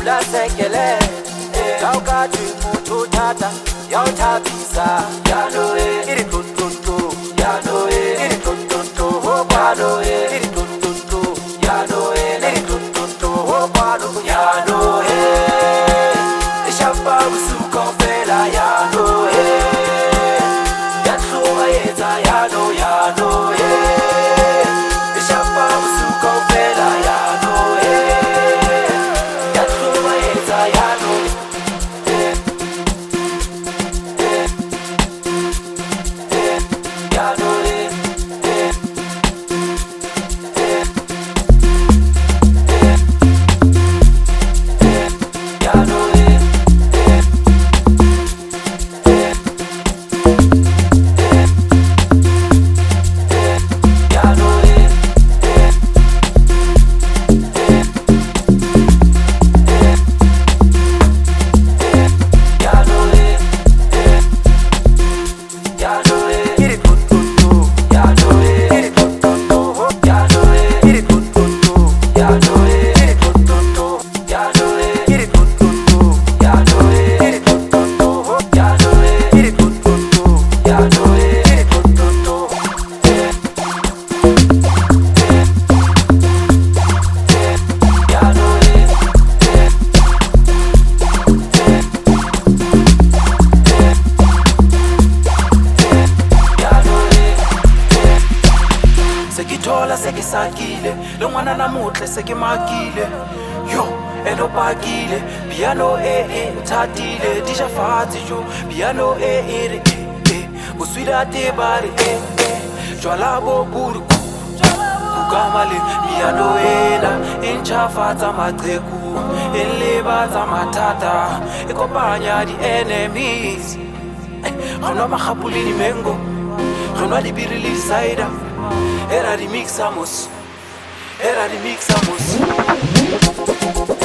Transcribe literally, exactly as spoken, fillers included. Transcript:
la sekele Kau kati mutu tata Yau tabisa Yano e Iri tuntuntu Yano e Iri tuntuntu Hopano e Iri tuntuntu Yano e Iri tuntuntu Hopano Yano e Ishapa usuko fela Yano e Yatsuwa yeza Yano Yano e Ishapa usuko fela Yano e Yatsuwa yeza Yano Sekitola sekisakile lo mwana namuhle sekimakile yo eno pakile piano e e uthatile disha fati jo piano e e e uswida te bari e e jwala bo buru kukamale piano ena enchafata matreku elebata matata ekopanya di enemies khona makhapulini mengo khona libirili cider Era di mixamos, era di mixamos.